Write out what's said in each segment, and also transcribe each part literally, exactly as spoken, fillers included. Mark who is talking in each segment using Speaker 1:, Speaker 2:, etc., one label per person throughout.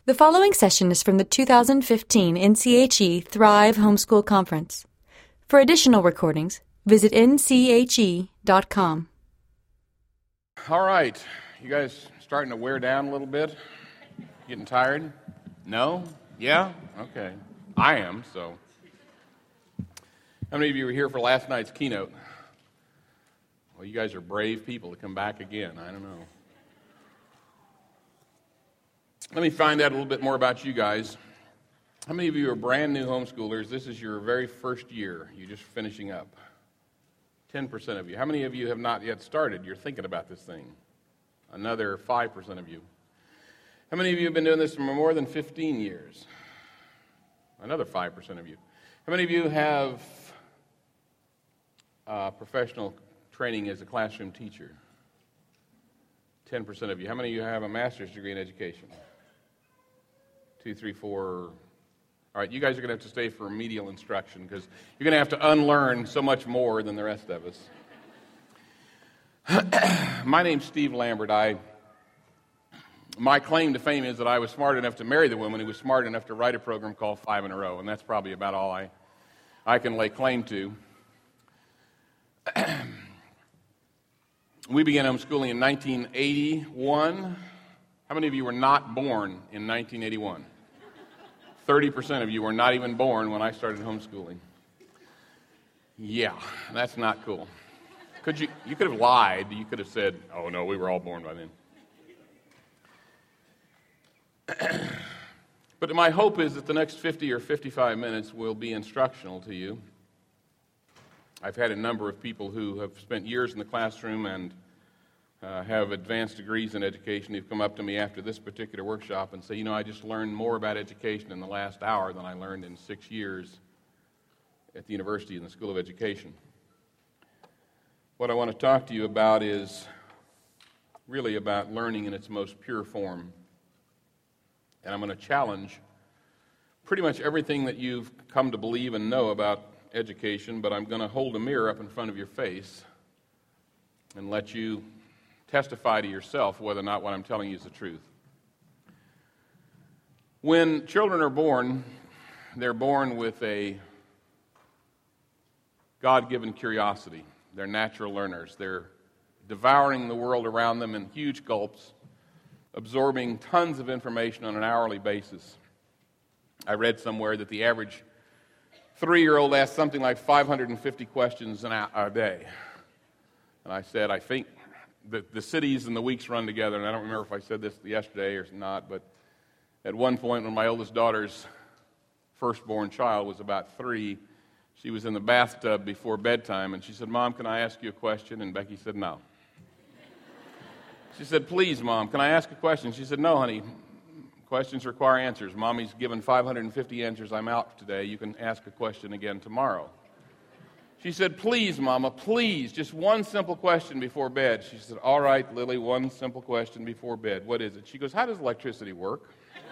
Speaker 1: The following session is from the two thousand fifteen N C H E Thrive Homeschool Conference. For additional recordings, visit N C H E dot com.
Speaker 2: All right. You guys starting to wear down a little bit? Getting tired? No? Yeah? Okay. I am, so. How many of you were here for last night's keynote? Well, you guys are brave people to come back again. I don't know. Let me find out a little bit more about you guys. How many of you are brand new homeschoolers? This is your very first year. You're just finishing up. ten percent of you. How many of you have not yet started? You're thinking about this thing. Another five percent of you. How many of you have been doing this for more than fifteen years? Another five percent of you. How many of you have uh, professional training as a classroom teacher? ten percent of you. How many of you have a master's degree in education? Two, three, four. All right, you guys are going to have to stay for remedial instruction because you're going to have to unlearn so much more than the rest of us. My name's Steve Lambert. I, my claim to fame is that I was smart enough to marry the woman who was smart enough to write a program called Five in a Row, and that's probably about all I, I can lay claim to. We began homeschooling in nineteen eighty-one. How many of you were not born in nineteen eighty-one? thirty percent of you were not even born when I started homeschooling. Yeah, that's not cool. Could you, you could have lied. You could have said, oh, no, we were all born by then. But my hope is that the next fifty or fifty-five minutes will be instructional to you. I've had a number of people who have spent years in the classroom and uh, have advanced degrees in education who've come up to me after this particular workshop and say, you know, I just learned more about education in the last hour than I learned in six years at the university in the School of Education. What I want to talk to you about is really about learning in its most pure form. And I'm going to challenge pretty much everything that you've come to believe and know about education, but I'm going to hold a mirror up in front of your face and let you testify to yourself whether or not what I'm telling you is the truth. When children are born, they're born with a God-given curiosity. They're natural learners. They're devouring the world around them in huge gulps, absorbing tons of information on an hourly basis. I read somewhere that the average three-year-old asks something like five hundred fifty questions an hour, a day. And I said, I think that the cities and the weeks run together, and I don't remember if I said this yesterday or not, but at one point when my oldest daughter's firstborn child was about three, she was in the bathtub before bedtime, and she said, Mom, can I ask you a question? And Becky said, no. She said, please, Mom, can I ask a question? She said, no, honey. Questions require answers. Mommy's given five hundred fifty answers. I'm out today. You can ask a question again tomorrow. She said, please, Mama, please, just one simple question before bed. She said, all right, Lily, one simple question before bed. What is it? She goes, how does electricity work?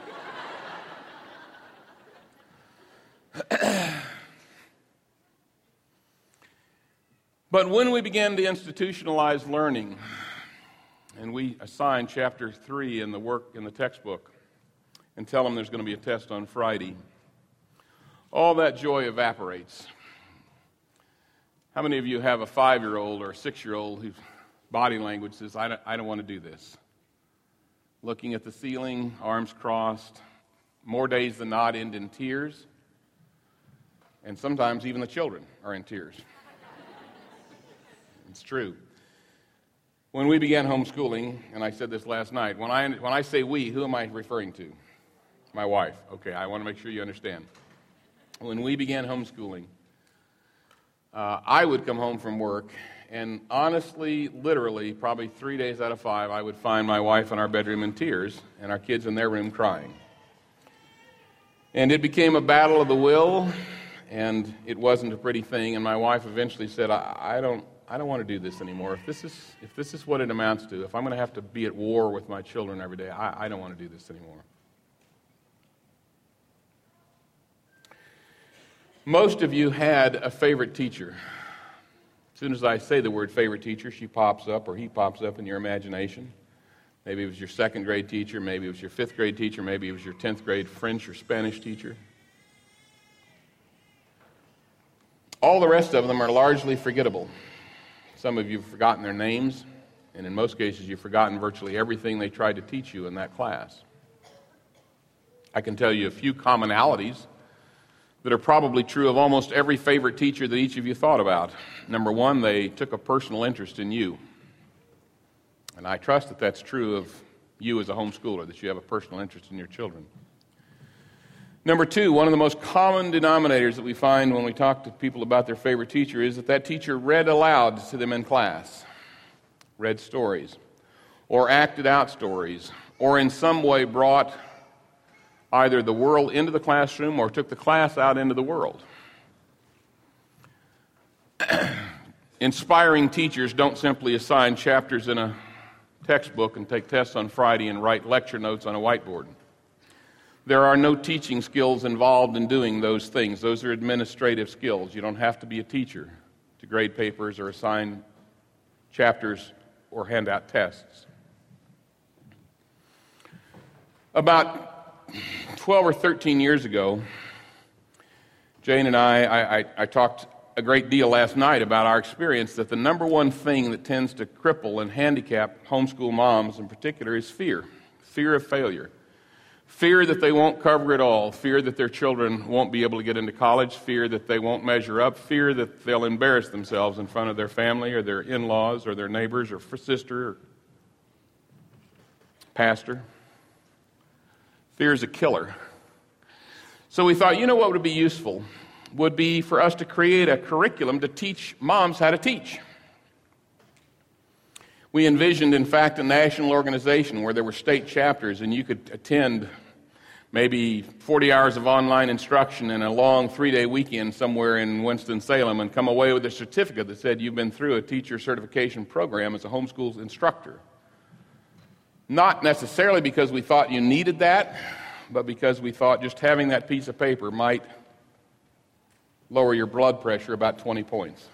Speaker 2: But when we began to institutionalize learning, and we assign chapter three in the work in the textbook, and tell them there's going to be a test on Friday, all that joy evaporates. How many of you have a five-year-old or a six-year-old whose body language says, I don't, I don't want to do this? Looking at the ceiling, arms crossed, more days than not end in tears, and sometimes even the children are in tears. It's true. When we began homeschooling, and I said this last night, when I, when I say we, who am I referring to? My wife. Okay, I want to make sure you understand. When we began homeschooling, uh, I would come home from work, and honestly, literally, probably three days out of five, I would find my wife in our bedroom in tears, and our kids in their room crying. And it became a battle of the will, and it wasn't a pretty thing, and my wife eventually said, I, I don't I don't want to do this anymore. If this is if this is what it amounts to, if I'm going to have to be at war with my children every day, I, I don't want to do this anymore. Most of you had a favorite teacher. As soon as I say the word favorite teacher, she pops up or he pops up in your imagination. Maybe it was your second grade teacher, maybe it was your fifth grade teacher, maybe it was your tenth grade French or Spanish teacher. All the rest of them are largely forgettable. Some of you have forgotten their names, and in most cases you've forgotten virtually everything they tried to teach you in that class. I can tell you a few commonalities that are probably true of almost every favorite teacher that each of you thought about. Number one, they took a personal interest in you. And I trust that that's true of you as a homeschooler, that you have a personal interest in your children. Number two, one of the most common denominators that we find when we talk to people about their favorite teacher is that that teacher read aloud to them in class, read stories, or acted out stories, or in some way brought either the world into the classroom or took the class out into the world. Inspiring teachers don't simply assign chapters in a textbook and take tests on Friday and write lecture notes on a whiteboard. There are no teaching skills involved in doing those things. Those are administrative skills. You don't have to be a teacher to grade papers or assign chapters or hand out tests. About twelve or thirteen years ago, Jane and I, I, I, I talked a great deal last night about our experience that the number one thing that tends to cripple and handicap homeschool moms in particular is fear. Fear of failure. Fear that they won't cover it all. Fear that their children won't be able to get into college. Fear that they won't measure up. Fear that they'll embarrass themselves in front of their family or their in-laws or their neighbors or sister or pastor. Fear is a killer. So we thought, you know what would be useful? Would be for us to create a curriculum to teach moms how to teach. We envisioned, in fact, a national organization where there were state chapters and you could attend maybe forty hours of online instruction and a long three-day weekend somewhere in Winston-Salem and come away with a certificate that said you've been through a teacher certification program as a homeschool instructor. Not necessarily because we thought you needed that, but because we thought just having that piece of paper might lower your blood pressure about twenty points.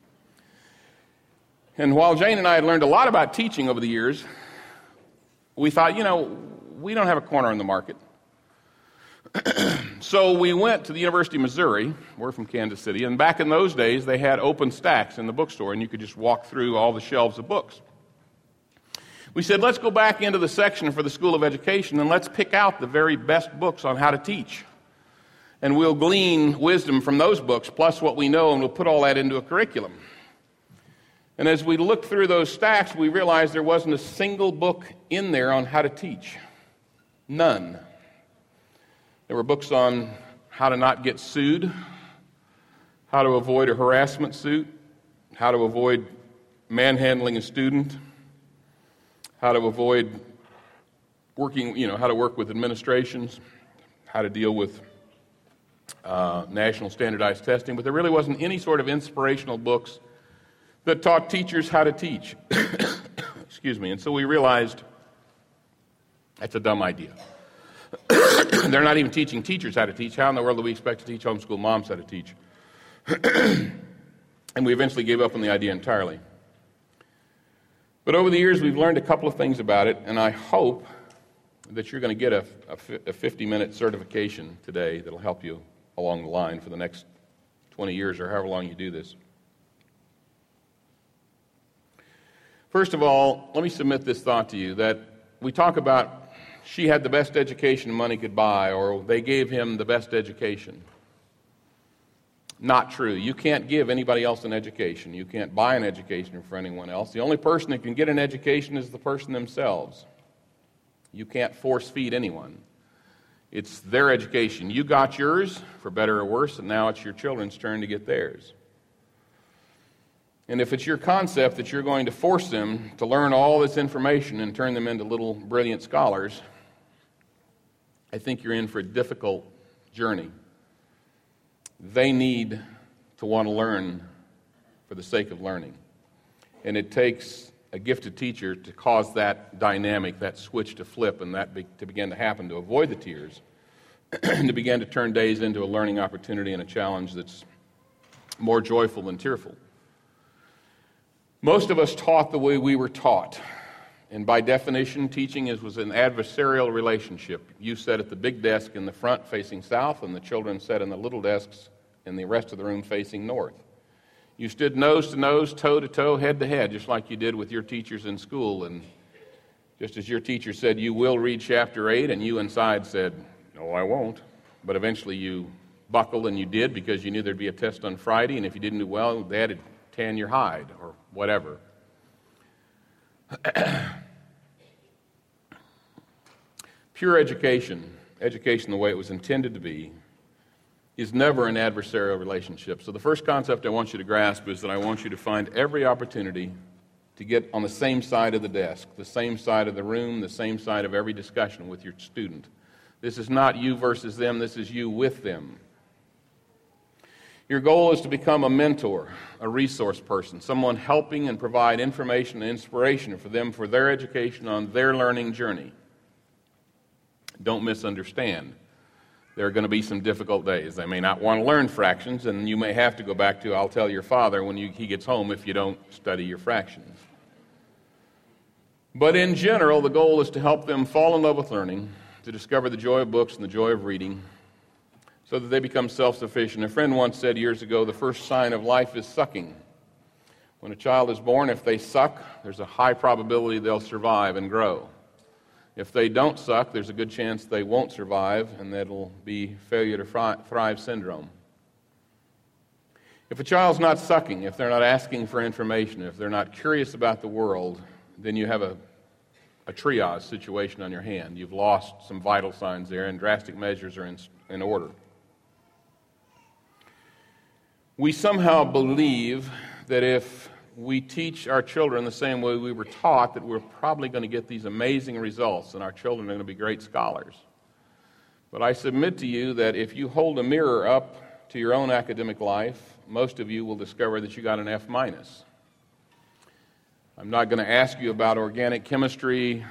Speaker 2: And while Jane and I had learned a lot about teaching over the years, we thought, you know, we don't have a corner on the market. So we went to the University of Missouri. We're from Kansas City. And back in those days, they had open stacks in the bookstore, and you could just walk through all the shelves of books. We said, let's go back into the section for the School of Education, and let's pick out the very best books on how to teach. And we'll glean wisdom from those books, plus what we know, and we'll put all that into a curriculum. And as we looked through those stacks, we realized there wasn't a single book in there on how to teach. None. There were books on how to not get sued, how to avoid a harassment suit, how to avoid manhandling a student, how to avoid working, you know, how to work with administrations, how to deal with uh, national standardized testing, but there really wasn't any sort of inspirational books that taught teachers how to teach. Excuse me. And so we realized that's a dumb idea. They're not even teaching teachers how to teach. How in the world do we expect to teach homeschool moms how to teach? And we eventually gave up on the idea entirely. But over the years, we've learned a couple of things about it, and I hope that you're going to get a, a fifty-minute certification today that'll help you along the line for the next twenty years or however long you do this. First of all, let me submit this thought to you, that we talk about she had the best education money could buy, or they gave him the best education. Not true. You can't give anybody else an education. You can't buy an education for anyone else. The only person that can get an education is the person themselves. You can't force feed anyone. It's their education. You got yours, for better or worse, and now it's your children's turn to get theirs. And if it's your concept that you're going to force them to learn all this information and turn them into little brilliant scholars, I think you're in for a difficult journey. They need to want to learn for the sake of learning. And it takes a gifted teacher to cause that dynamic, that switch to flip, and that be, to begin to happen, to avoid the tears, and to begin to turn days into a learning opportunity and a challenge that's more joyful than tearful. Most of us taught the way we were taught, And by definition, teaching is, was an adversarial relationship. You sat at the big desk in the front facing south, and the children sat in the little desks in the rest of the room facing north. You stood nose to nose, toe to toe, head to head, just like you did with your teachers in school. And just as your teacher said, you will read chapter eight, and you inside said, no, I won't. But eventually you buckled and you did because you knew there'd be a test on Friday, and if you didn't do well, they had to tan your hide or whatever. Pure education, education the way it was intended to be, is never an adversarial relationship. So the first concept I want you to grasp is that I want you to find every opportunity to get on the same side of the desk, the same side of the room, the same side of every discussion with your student. This is not you versus them, this is you with them. Your goal is to become a mentor, a resource person, someone helping and provide information and inspiration for them for their education on their learning journey. Don't misunderstand. There are going to be some difficult days. They may not want to learn fractions, and you may have to go back to, I'll tell your father when you, he gets home if you don't study your fractions. But in general, the goal is to help them fall in love with learning, to discover the joy of books and the joy of reading, so that they become self-sufficient. A friend once said years ago, the first sign of life is sucking. When a child is born, if they suck, there's a high probability they'll survive and grow. If they don't suck, there's a good chance they won't survive, and that'll be failure to thrive syndrome. If a child's not sucking, if they're not asking for information, if they're not curious about the world, then you have a, a triage situation on your hand. You've lost some vital signs there, and drastic measures are in, in order. We somehow believe that if we teach our children the same way we were taught, that we're probably going to get these amazing results, and our children are going to be great scholars. But I submit to you that if you hold a mirror up to your own academic life, most of you will discover that you got an F minus. I'm not going to ask you about organic chemistry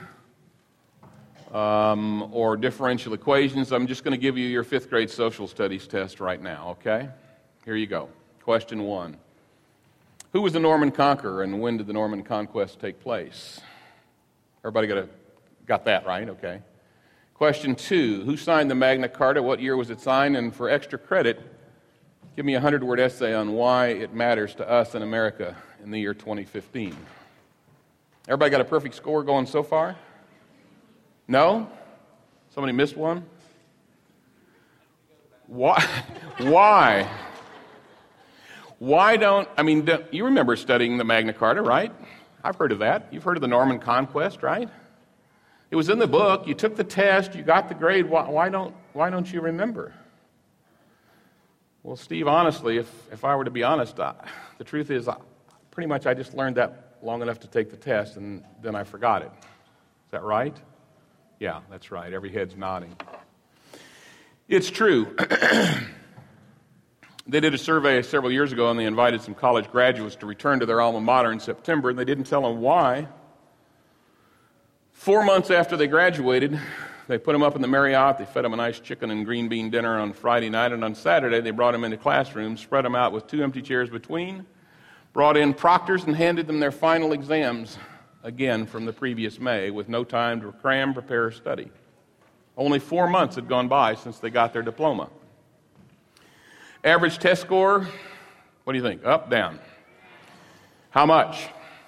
Speaker 2: um, or differential equations. I'm just going to give you your fifth grade social studies test right now, okay? Here you go. Question one. Who was the Norman conqueror, and when did the Norman conquest take place? Everybody got, a, got that right? Okay. Question two. Who signed the Magna Carta? What year was it signed? And for extra credit, give me a hundred-word essay on why it matters to us in America in the year twenty fifteen. Everybody got a perfect score going so far? No? Somebody missed one? Why? Why? Why don't, I mean, don't, you remember studying the Magna Carta, right? I've heard of that. You've heard of the Norman Conquest, right? It was in the book. You took the test. You got the grade. Why, why don't Why don't you remember? Well, Steve, honestly, if, if I were to be honest, I, the truth is I, pretty much I just learned that long enough to take the test, and then I forgot it. Is that right? Yeah, that's right. Every head's nodding. It's true. They did a survey several years ago, and they invited some college graduates to return to their alma mater in September, and they didn't tell them why. Four months after they graduated, they put them up in the Marriott. They fed them a nice chicken and green bean dinner on Friday night, and on Saturday they brought them into classrooms, spread them out with two empty chairs between, brought in proctors, and handed them their final exams, again from the previous May, with no time to cram, prepare, or study. Only four months had gone by since they got their diploma. Average test score, what do you think? Up, down? How much?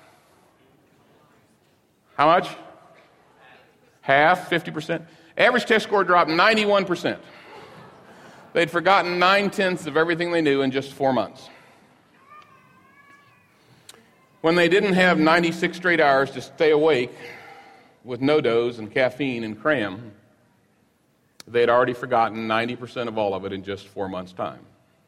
Speaker 2: How much? Half, fifty percent? Average test score dropped ninety-one percent. They'd forgotten nine-tenths of everything they knew in just four months. When they didn't have ninety-six straight hours to stay awake with no-dose and caffeine and cram, they had already forgotten ninety percent of all of it in just four months' time.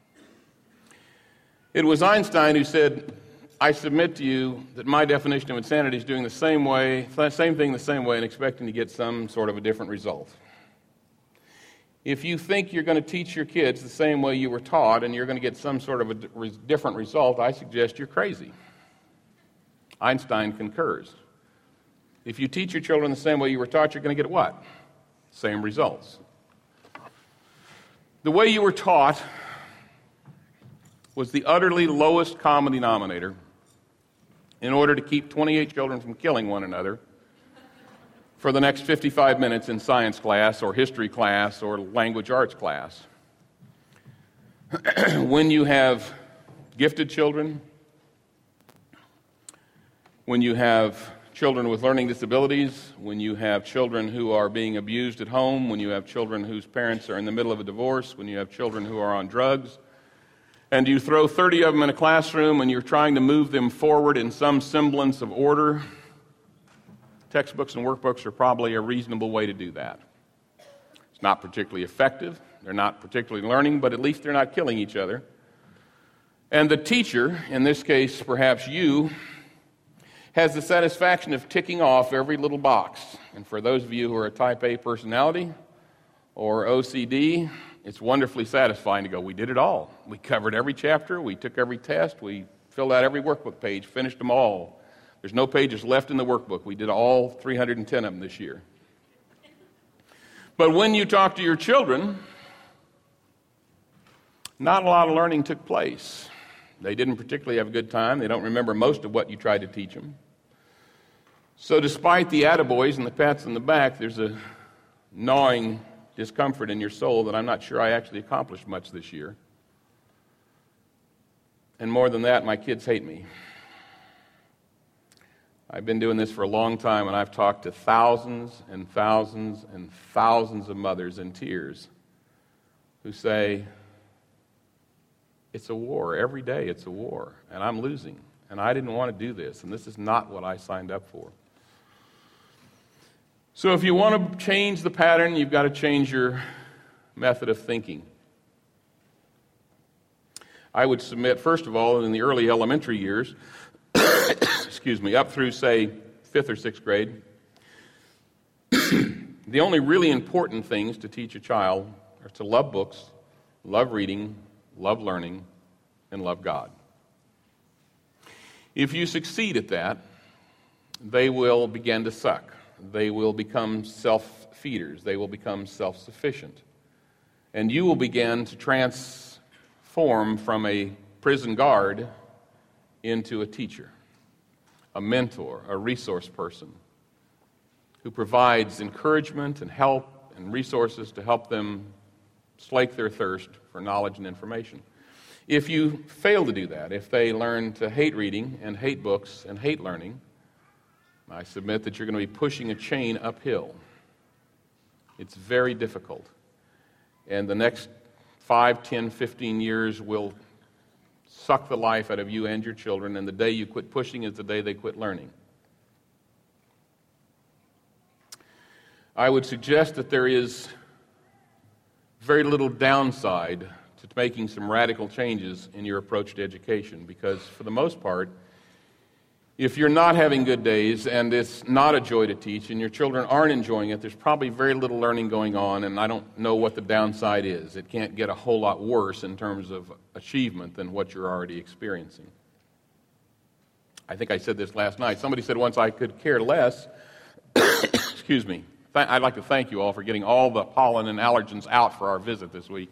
Speaker 2: It was Einstein who said, I submit to you that my definition of insanity is doing the same way, same thing the same way and expecting to get some sort of a different result. If you think you're going to teach your kids the same way you were taught and you're going to get some sort of a different result, I suggest you're crazy. Einstein concurs. If you teach your children the same way you were taught, you're going to get what? Same results. The way you were taught was the utterly lowest common denominator in order to keep twenty-eight children from killing one another for the next fifty-five minutes in science class or history class or language arts class. When you have gifted children, when you have children with learning disabilities, when you have children who are being abused at home, when you have children whose parents are in the middle of a divorce, when you have children who are on drugs, and you throw thirty of them in a classroom and you're trying to move them forward in some semblance of order, textbooks and workbooks are probably a reasonable way to do that. It's not particularly effective. They're not particularly learning, but at least they're not killing each other. And the teacher, in this case perhaps you, has the satisfaction of ticking off every little box. And for those of you who are a type A personality or O C D, it's wonderfully satisfying to go, we did it all. We covered every chapter, we took every test, we filled out every workbook page, finished them all. There's no pages left in the workbook. We did all three hundred ten of them this year. But when you talk to your children, not a lot of learning took place. They didn't particularly have a good time. They don't remember most of what you tried to teach them. So despite the attaboys and the pats on the back, there's a gnawing discomfort in your soul that I'm not sure I actually accomplished much this year. And more than that, my kids hate me. I've been doing this for a long time, and I've talked to thousands and thousands and thousands of mothers in tears who say, it's a war. Every day it's a war, and I'm losing, and I didn't want to do this, and this is not what I signed up for. So if you want to change the pattern, you've got to change your method of thinking. I would submit, first of all, in the early elementary years, excuse me, up through, say, fifth or sixth grade, the only really important things to teach a child are to love books, love reading, love learning, and love God. If you succeed at that, they will begin to suck. They will become self-feeders. They will become self-sufficient. And you will begin to transform from a prison guard into a teacher, a mentor, a resource person who provides encouragement and help and resources to help them slake their thirst for knowledge and information. If you fail to do that, if they learn to hate reading and hate books and hate learning, I submit that you're going to be pushing a chain uphill. It's very difficult. And the next five, ten, fifteen years will suck the life out of you and your children, and the day you quit pushing is the day they quit learning. I would suggest that there is very little downside to making some radical changes in your approach to education, because for the most part, if you're not having good days and it's not a joy to teach and your children aren't enjoying it, there's probably very little learning going on, and I don't know what the downside is. It can't get a whole lot worse in terms of achievement than what you're already experiencing. I think I said this last night. Somebody said once I could care less. Excuse me. I'd like to thank you all for getting all the pollen and allergens out for our visit this week.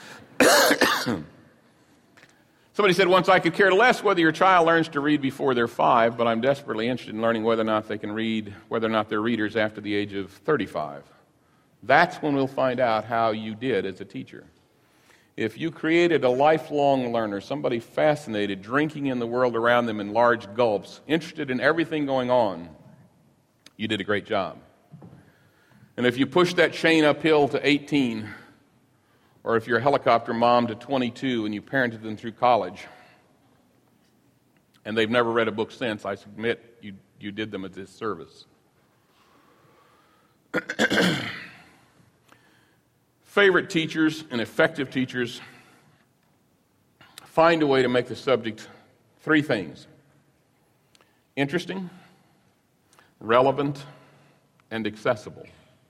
Speaker 2: Somebody said once, I could care less whether your child learns to read before they're five, but I'm desperately interested in learning whether or not they can read, whether or not they're readers after the age of thirty-five. That's when we'll find out how you did as a teacher. If you created a lifelong learner, somebody fascinated, drinking in the world around them in large gulps, interested in everything going on, you did a great job. And if you push that chain uphill to eighteen, or if you're a helicopter mom to twenty-two and you parented them through college, and they've never read a book since, I submit you, you did them a disservice. Favorite teachers and effective teachers find a way to make the subject three things: interesting, relevant, and accessible.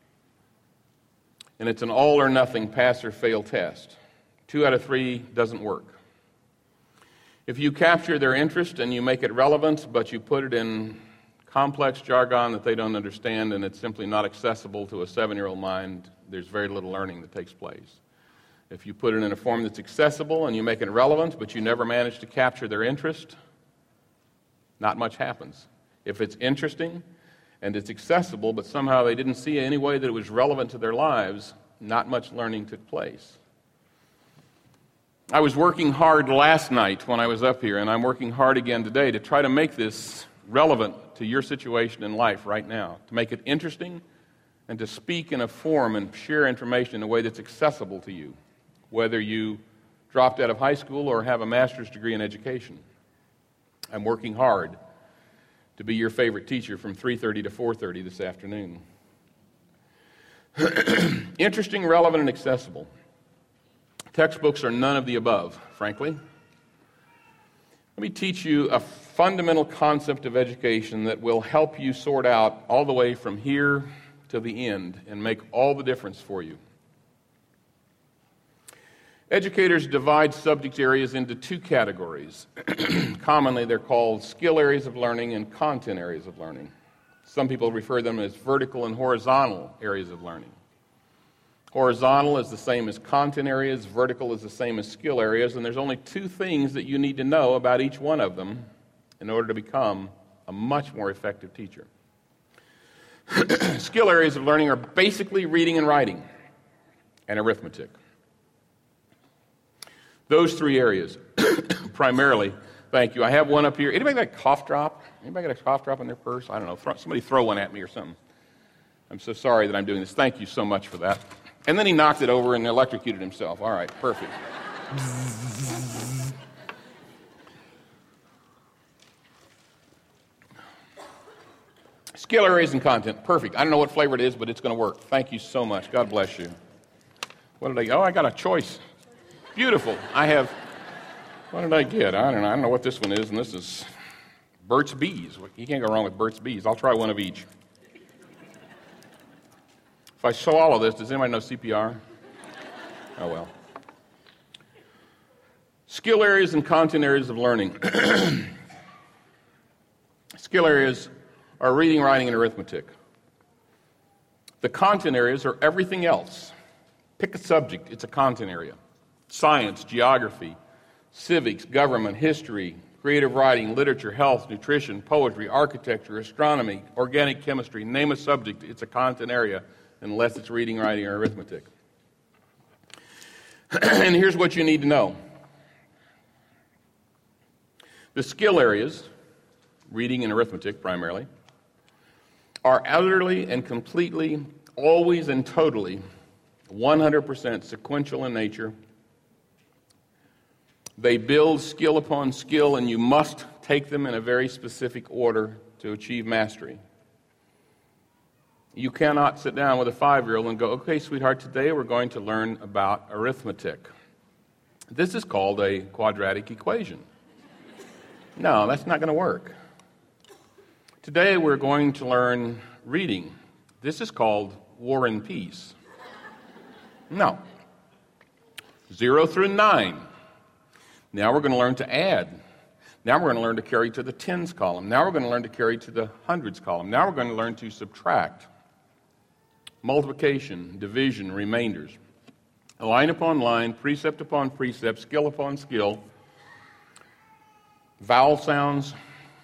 Speaker 2: And it's an all-or-nothing pass-or-fail test. Two out of three doesn't work. If you capture their interest and you make it relevant, but you put it in complex jargon that they don't understand and it's simply not accessible to a seven-year-old mind, there's very little learning that takes place. If you put it in a form that's accessible and you make it relevant, but you never manage to capture their interest, not much happens. If it's interesting and it's accessible, but somehow they didn't see any way that it was relevant to their lives, not much learning took place. I was working hard last night when I was up here, and I'm working hard again today to try to make this relevant to your situation in life right now, to make it interesting and to speak in a form and share information in a way that's accessible to you, whether you dropped out of high school or have a master's degree in education. I'm working hard to be your favorite teacher from three thirty to four thirty this afternoon. Interesting, relevant, and accessible. Textbooks are none of the above, frankly. Let me teach you a fundamental concept of education that will help you sort out all the way from here to the end and make all the difference for you. Educators divide subject areas into two categories. Commonly, they're called skill areas of learning and content areas of learning. Some people refer to them as vertical and horizontal areas of learning. Horizontal is the same as content areas, vertical is the same as skill areas, and there's only two things that you need to know about each one of them in order to become a much more effective teacher. Skill areas of learning are basically reading and writing and arithmetic. Those three areas, primarily. Thank you. I have one up here. Anybody got a cough drop? Anybody got a cough drop in their purse? I don't know. Somebody throw one at me or something. I'm so sorry that I'm doing this. Thank you so much for that. And then he knocked it over and electrocuted himself. All right, perfect. Skill areas and content. Perfect. I don't know what flavor it is, but it's going to work. Thank you so much. God bless you. What did I, oh, I got a choice. Beautiful. I have, what did I get? I don't know. I don't know what this one is, and this is Burt's Bees. You can't go wrong with Burt's Bees. I'll try one of each. If I swallow this, does anybody know C P R? Oh, well. Skill areas and content areas of learning. Skill areas are reading, writing, and arithmetic. The content areas are everything else. Pick a subject. It's a content area. Science, geography, civics, government, history, creative writing, literature, health, nutrition, poetry, architecture, astronomy, organic chemistry. Name a subject. It's a content area, unless it's reading, writing, or arithmetic. And here's what you need to know. The skill areas, reading and arithmetic primarily, are utterly and completely, always and totally, one hundred percent sequential in nature. They build skill upon skill, and you must take them in a very specific order to achieve mastery. You cannot sit down with a five-year-old and go, okay, sweetheart, today we're going to learn about arithmetic. This is called a quadratic equation. No, that's not going to work. Today we're going to learn reading. This is called War and Peace. No. Zero through nine. Now we're going to learn to add. Now we're going to learn to carry to the tens column. Now we're going to learn to carry to the hundreds column. Now we're going to learn to subtract. Multiplication, division, remainders. Line upon line, precept upon precept, skill upon skill. Vowel sounds,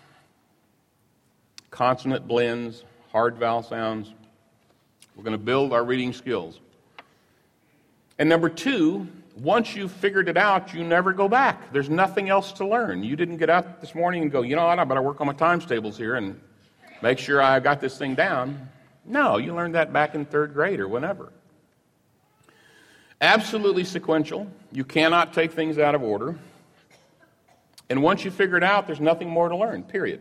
Speaker 2: consonant blends, hard vowel sounds. We're going to build our reading skills. And number two, once you've figured it out, you never go back. There's nothing else to learn. You didn't get out this morning and go, you know what, I better work on my times tables here and make sure I got this thing down. No, you learned that back in third grade or whenever. Absolutely sequential. You cannot take things out of order. And once you figure it out, there's nothing more to learn, period.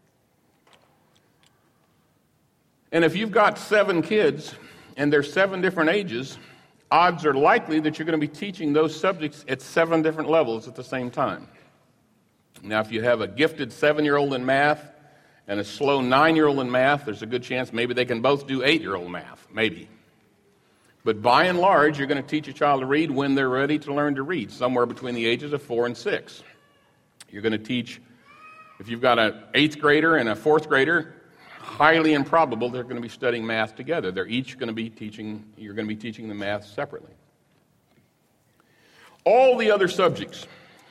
Speaker 2: And if you've got seven kids and they're seven different ages, odds are likely that you're going to be teaching those subjects at seven different levels at the same time. Now, if you have a gifted seven-year-old in math and a slow nine-year-old in math, there's a good chance maybe they can both do eight-year-old math, maybe. But by and large, you're going to teach a child to read when they're ready to learn to read, somewhere between the ages of four and six. You're going to teach, if you've got an eighth grader and a fourth grader, highly improbable they're going to be studying math together. They're each going to be teaching, you're going to be teaching the math separately. All the other subjects,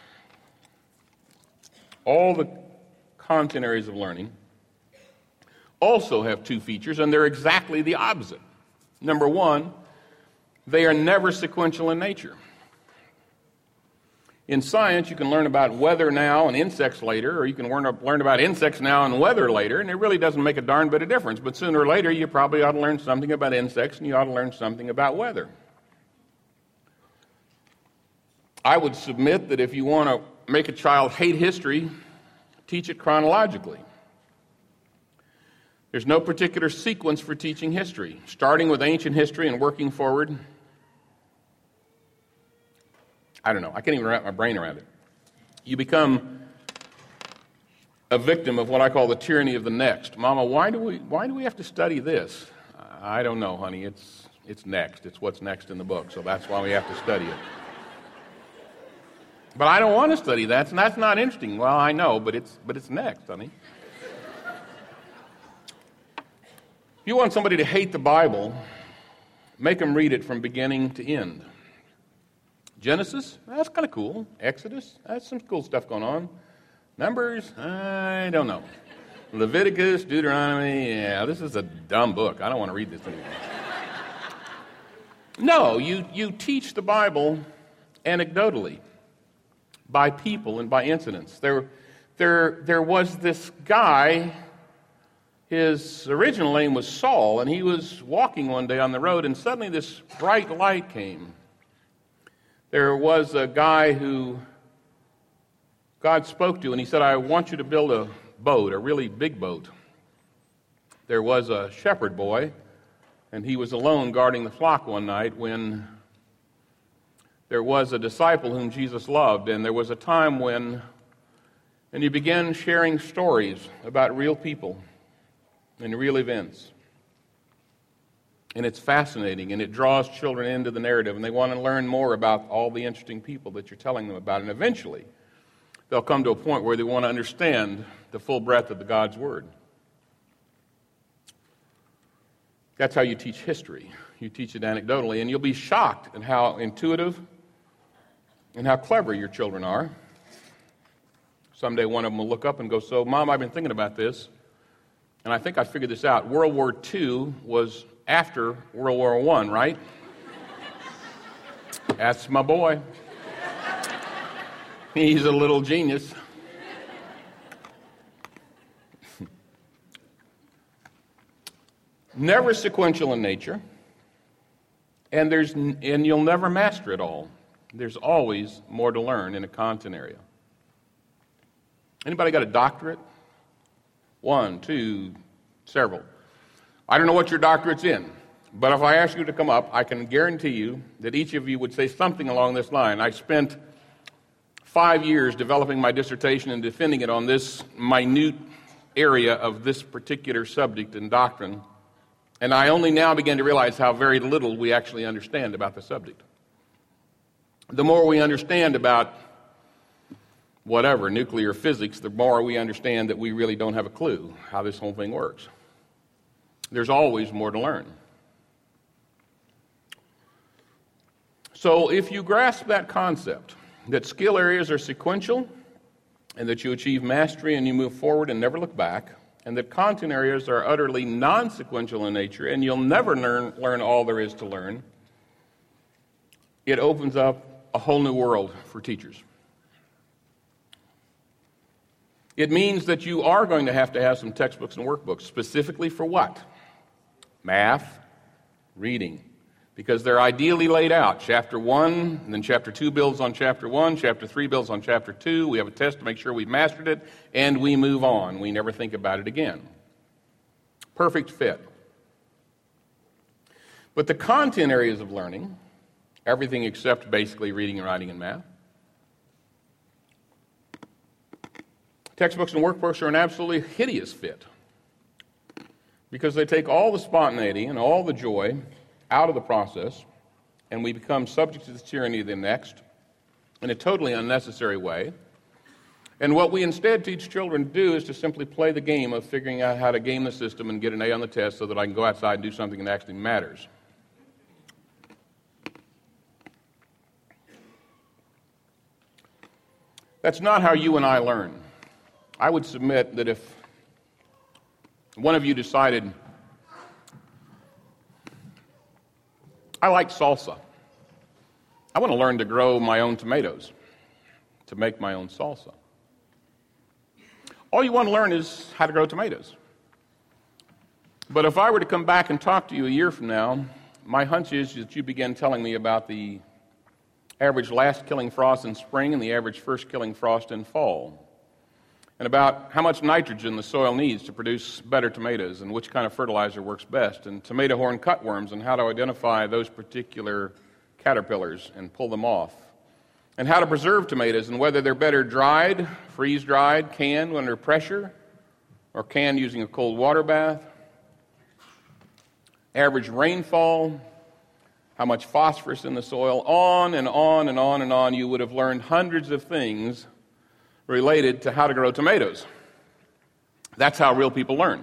Speaker 2: all the content areas of learning, also have two features, and they're exactly the opposite. Number one, they are never sequential in nature. In science, you can learn about weather now and insects later, or you can learn, learn about insects now and weather later, and it really doesn't make a darn bit of difference. But sooner or later, you probably ought to learn something about insects, and you ought to learn something about weather. I would submit that if you want to make a child hate history, teach it chronologically. There's no particular sequence for teaching history, starting with ancient history and working forward. I don't know. I can't even wrap my brain around it. You become a victim of what I call the tyranny of the next. Mama, why do we why do we have to study this? I don't know, honey. It's it's next. It's what's next in the book, so that's why we have to study it. But I don't want to study that, and that's not interesting. Well, I know, but it's but it's next, honey. If you want somebody to hate the Bible, make them read it from beginning to end. Genesis, that's kind of cool. Exodus, that's some cool stuff going on. Numbers, I don't know. Leviticus, Deuteronomy, yeah, this is a dumb book. I don't want to read this anymore. No, you, you teach the Bible anecdotally, by people and by incidents. There, there, there was this guy, his original name was Saul, and he was walking one day on the road, and suddenly this bright light came. There was a guy who God spoke to, and he said, I want you to build a boat, a really big boat. There was a shepherd boy, and he was alone guarding the flock one night when there was a disciple whom Jesus loved, and there was a time when, and he began sharing stories about real people and real events. And it's fascinating, and it draws children into the narrative, and they want to learn more about all the interesting people that you're telling them about. And eventually, they'll come to a point where they want to understand the full breadth of the God's Word. That's how you teach history. You teach it anecdotally, and you'll be shocked at how intuitive and how clever your children are. Someday one of them will look up and go, so, Mom, I've been thinking about this, and I think I figured this out. World War Two was after World War One, right? That's my boy. He's a little genius. Never sequential in nature, and there's and you'll never master it all. There's always more to learn in a content area. Anybody got a doctorate? One, two, several. I don't know what your doctorate's in, but if I ask you to come up, I can guarantee you that each of you would say something along this line. I spent five years developing my dissertation and defending it on this minute area of this particular subject and doctrine, and I only now begin to realize how very little we actually understand about the subject. The more we understand about whatever, nuclear physics, the more we understand that we really don't have a clue how this whole thing works. There's always more to learn. So if you grasp that concept, that skill areas are sequential, and that you achieve mastery and you move forward and never look back, and that content areas are utterly non-sequential in nature, and you'll never learn, learn all there is to learn, it opens up a whole new world for teachers. It means that you are going to have to have some textbooks and workbooks, specifically for what? Math, reading. Because they're ideally laid out. Chapter one, and then chapter two builds on chapter one, chapter three builds on chapter two. We have a test to make sure we've mastered it, and we move on. We never think about it again. Perfect fit. But the content areas of learning, everything except basically reading and writing and math, textbooks and workbooks are an absolutely hideous fit because they take all the spontaneity and all the joy out of the process, and we become subject to the tyranny of the next in a totally unnecessary way. And what we instead teach children to do is to simply play the game of figuring out how to game the system and get an A on the test so that I can go outside and do something that actually matters. That's not how you and I learn. I would submit that if One of you decided, I like salsa. I want to learn to grow my own tomatoes, to make my own salsa. All you want to learn is how to grow tomatoes. But if I were to come back and talk to you a year from now, my hunch is that you begin telling me about the average last killing frost in spring and the average first killing frost in fall, and about how much nitrogen the soil needs to produce better tomatoes and which kind of fertilizer works best, and tomato horn cutworms and how to identify those particular caterpillars and pull them off, and how to preserve tomatoes and whether they're better dried, freeze-dried, canned under pressure, or canned using a cold water bath, average rainfall, how much phosphorus in the soil, on and on and on and on. You would have learned hundreds of things related to how to grow tomatoes. That's how real people learn.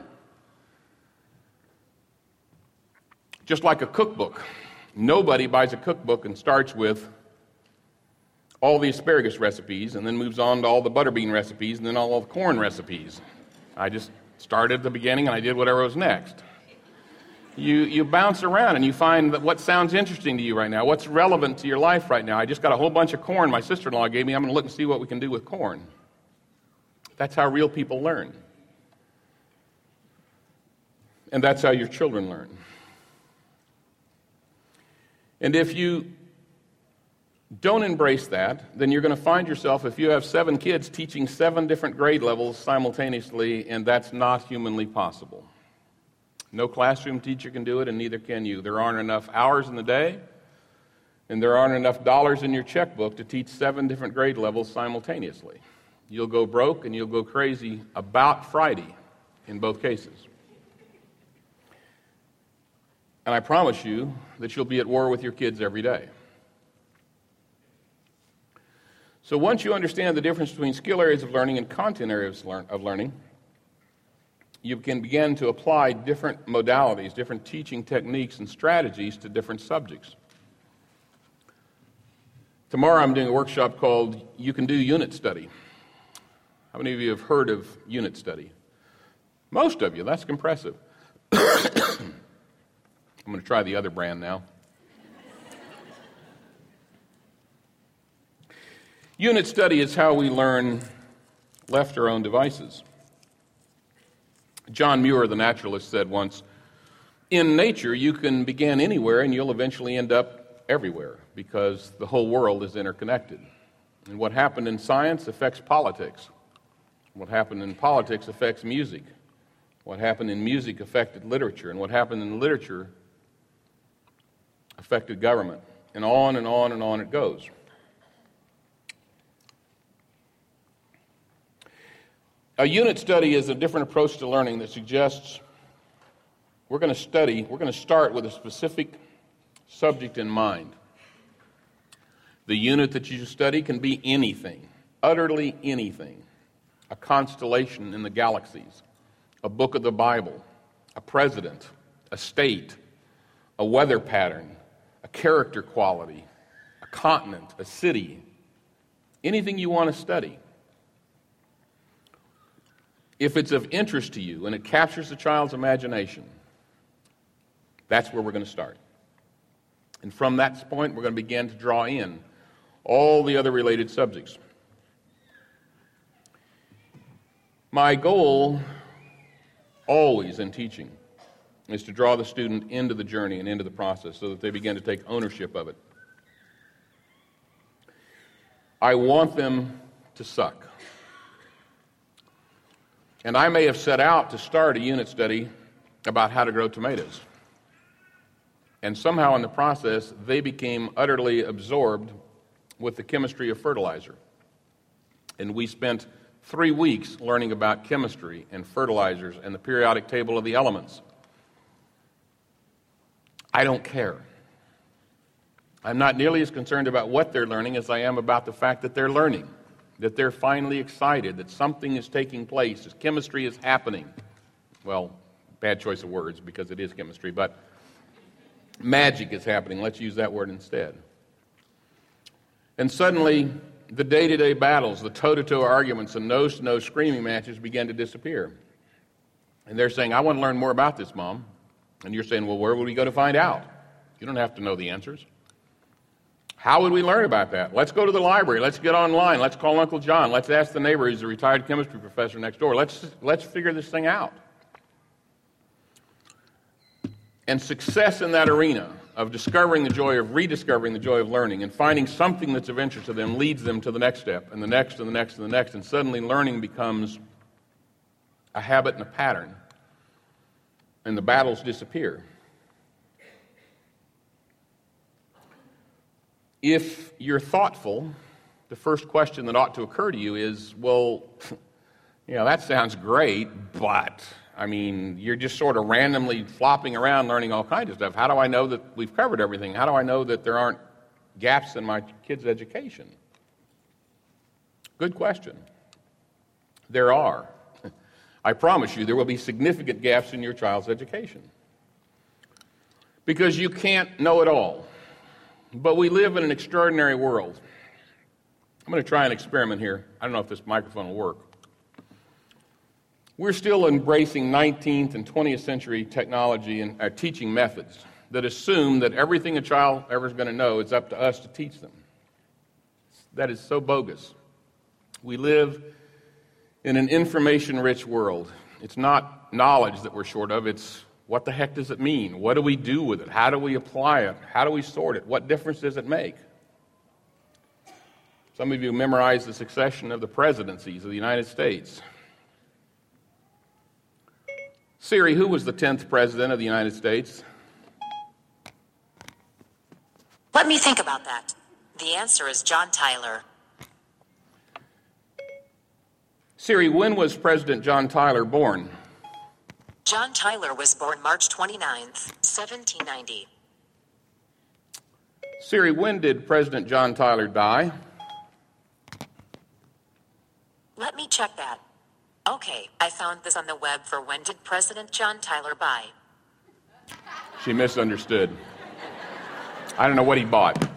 Speaker 2: Just like a cookbook. Nobody buys a cookbook and starts with all the asparagus recipes and then moves on to all the butterbean recipes and then all the corn recipes. I just started at the beginning and I did whatever was next. You you bounce around and you find that what sounds interesting to you right now, what's relevant to your life right now. I just got a whole bunch of corn my sister-in-law gave me. I'm going to look and see what we can do with corn. That's how real people learn. And that's how your children learn. And if you don't embrace that, then you're going to find yourself, if you have seven kids, teaching seven different grade levels simultaneously, and that's not humanly possible. No classroom teacher can do it, and neither can you. There aren't enough hours in the day, and there aren't enough dollars in your checkbook to teach seven different grade levels simultaneously. You'll go broke and you'll go crazy about Friday in both cases. And I promise you that you'll be at war with your kids every day. So once you understand the difference between skill areas of learning and content areas of learning, you can begin to apply different modalities, different teaching techniques and strategies to different subjects. Tomorrow I'm doing a workshop called You Can Do Unit Study. How many of you have heard of unit study? Most of you. That's impressive. I'm going to try the other brand now. Unit study is how we learn left our own devices. John Muir, the naturalist, said once, in nature you can begin anywhere and you'll eventually end up everywhere because the whole world is interconnected. And what happened in science affects politics. What happened in politics affects music. What happened in music affected literature. And what happened in literature affected government. And on and on and on it goes. A unit study is a different approach to learning that suggests we're going to study, we're going to start with a specific subject in mind. The unit that you study can be anything, utterly anything. A constellation in the galaxies, a book of the Bible, a president, a state, a weather pattern, a character quality, a continent, a city, anything you want to study. If it's of interest to you and it captures the child's imagination, that's where we're going to start. And from that point, we're going to begin to draw in all the other related subjects. My goal, always in teaching, is to draw the student into the journey and into the process so that they begin to take ownership of it. I want them to suck. And I may have set out to start a unit study about how to grow tomatoes. And somehow in the process, they became utterly absorbed with the chemistry of fertilizer. And we spent three weeks learning about chemistry and fertilizers and the periodic table of the elements. I don't care. I'm not nearly as concerned about what they're learning as I am about the fact that they're learning, that they're finally excited, that something is taking place, that chemistry is happening. Well, bad choice of words because it is chemistry, but magic is happening. Let's use that word instead. And suddenly, the day-to-day battles, the toe-to-toe arguments, and nose-to-nose screaming matches began to disappear. And they're saying, I want to learn more about this, Mom. And you're saying, well, where would we go to find out? You don't have to know the answers. How would we learn about that? Let's go to the library. Let's get online. Let's call Uncle John. Let's ask the neighbor who's a retired chemistry professor next door. Let's, let's figure this thing out. And success in that arena of discovering the joy, of rediscovering the joy of learning and finding something that's of interest to them leads them to the next step and the next and the next and the next. And suddenly learning becomes a habit and a pattern. And the battles disappear. If you're thoughtful, the first question that ought to occur to you is, well, you know, that sounds great, but, I mean, you're just sort of randomly flopping around learning all kinds of stuff. How do I know that we've covered everything? How do I know that there aren't gaps in my kids' education? Good question. There are. I promise you there will be significant gaps in your child's education. Because you can't know it all. But we live in an extraordinary world. I'm going to try an experiment here. I don't know if this microphone will work. We're still embracing nineteenth and twentieth century technology and uh, teaching methods that assume that everything a child ever is going to know is up to us to teach them. That is so bogus. We live in an information-rich world. It's not knowledge that we're short of, it's what the heck does it mean? What do we do with it? How do we apply it? How do we sort it? What difference does it make? Some of you memorize the succession of the presidencies of the United States. Siri, who was the tenth president of the United States?
Speaker 3: Let me think about that. The answer is John Tyler.
Speaker 2: Siri, when was President John Tyler born?
Speaker 3: John Tyler was born March twenty-ninth, seventeen ninety.
Speaker 2: Siri, when did President John Tyler die?
Speaker 3: Let me check that. Okay, I found this on the web for when did President John Tyler buy?
Speaker 2: She misunderstood. I don't know what he bought.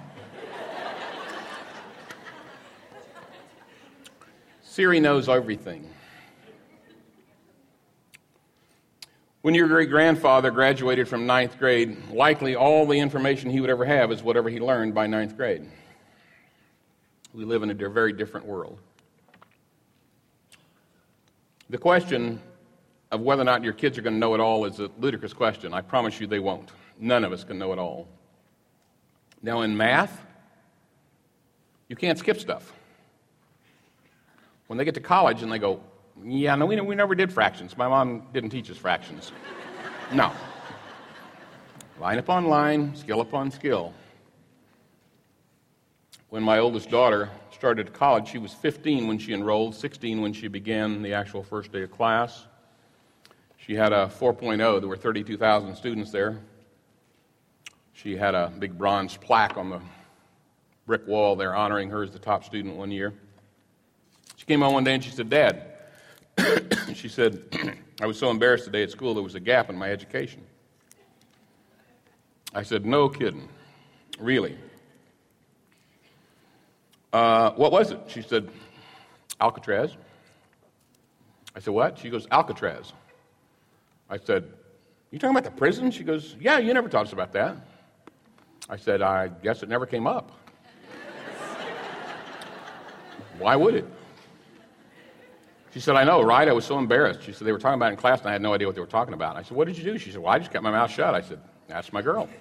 Speaker 2: Siri knows everything. When your great-grandfather graduated from ninth grade, likely all the information he would ever have is whatever he learned by ninth grade. We live in a very different world. The question of whether or not your kids are going to know it all is a ludicrous question. I promise you they won't. None of us can know it all. Now in math, you can't skip stuff. When they get to college and they go, yeah, no, we, we never did fractions. My mom didn't teach us fractions. No. Line upon line, skill upon skill. When my oldest daughter started college, she was fifteen when she enrolled, sixteen when she began the actual first day of class. She had a four point oh. There were thirty-two thousand students there. She had a big bronze plaque on the brick wall there honoring her as the top student one year. She came home one day and she said, Dad, she said, I was so embarrassed today at school there was a gap in my education. I said, no kidding. Really? Uh, what was it? She said, Alcatraz. I said, what? She goes, Alcatraz. I said, you talking about the prison? She goes, yeah, you never taught us about that. I said, I guess it never came up. Why would it? She said, I know, right? I was so embarrassed. She said, they were talking about it in class, and I had no idea what they were talking about. I said, what did you do? She said, well, I just kept my mouth shut. I said, that's my girl.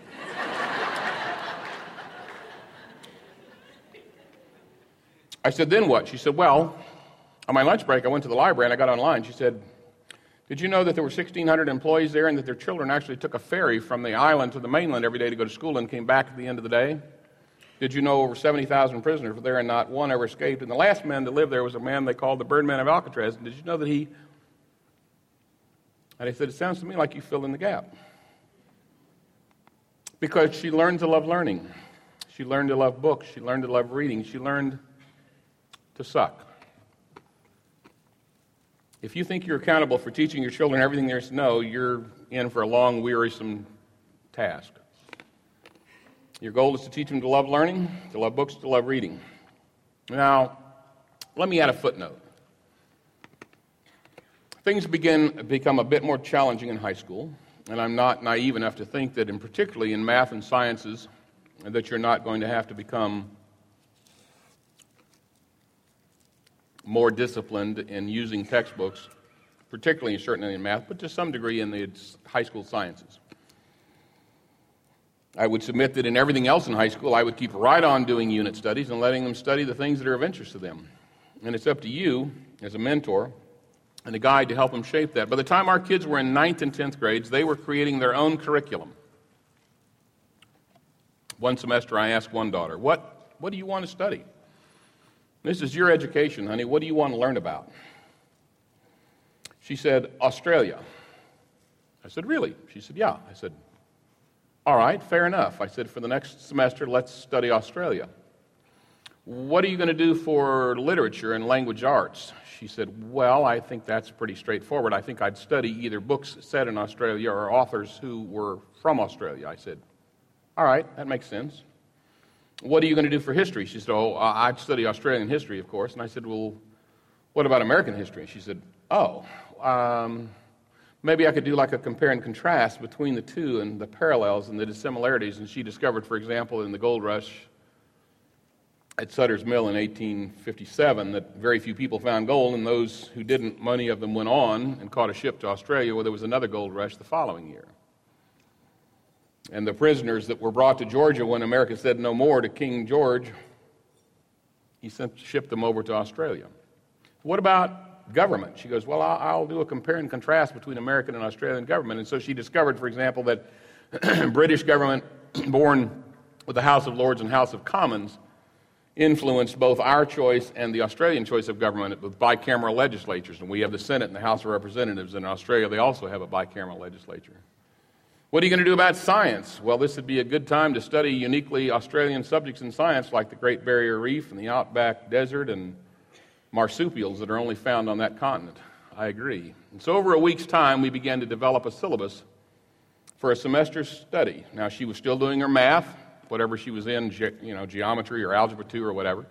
Speaker 2: I said, then what? She said, well, on my lunch break, I went to the library, and I got online. She said, did you know that there were sixteen hundred employees there and that their children actually took a ferry from the island to the mainland every day to go to school and came back at the end of the day? Did you know over seventy thousand prisoners were there and not one ever escaped? And the last man that lived there was a man they called the Birdman of Alcatraz. And did you know that he... And I said, it sounds to me like you fill in the gap. Because she learned to love learning. She learned to love books. She learned to love reading. She learned to suck. If you think you're accountable for teaching your children everything there is to know, you're in for a long, wearisome task. Your goal is to teach them to love learning, to love books, to love reading. Now, let me add a footnote. things begin to become a bit more challenging in high school, and I'm not naive enough to think that, in particularly in math and sciences, that you're not going to have to become more disciplined in using textbooks, particularly certainly in math, but to some degree in the high school sciences. I would submit that in everything else in high school, I would keep right on doing unit studies and letting them study the things that are of interest to them. And it's up to you, as a mentor and a guide, to help them shape that. By the time our kids were in ninth and tenth grades, they were creating their own curriculum. One semester, I asked one daughter, what, what do you want to study? This is your education, honey. What do you want to learn about? She said, Australia. I said, really? She said, yeah. I said, all right, fair enough. I said, for the next semester, let's study Australia. What are you going to do for literature and language arts? She said, well, I think that's pretty straightforward. I think I'd study either books set in Australia or authors who were from Australia. I said, all right, that makes sense. What are you going to do for history? She said, oh, I'd study Australian history, of course. And I said, well, what about American history? She said, oh, um... maybe I could do like a compare and contrast between the two and the parallels and the dissimilarities. And she discovered, for example, in the gold rush at Sutter's Mill in eighteen fifty-seven, that very few people found gold, and those who didn't, many of them went on and caught a ship to Australia, where there was another gold rush the following year. And the prisoners that were brought to Georgia when America said no more to King George, he sent shipped them over to Australia. What about government? She goes, well, I'll, I'll do a compare and contrast between American and Australian government. And so she discovered, for example, that British government, born with the House of Lords and House of Commons, influenced both our choice and the Australian choice of government with bicameral legislatures. And we have the Senate and the House of Representatives. In Australia, they also have a bicameral legislature. What are you going to do about science? Well, this would be a good time to study uniquely Australian subjects in science, like the Great Barrier Reef and the outback desert and marsupials that are only found on that continent. I agree. And so over a week's time, we began to develop a syllabus for a semester's study. Now, she was still doing her math, whatever she was in, ge- you know, geometry or algebra two or whatever.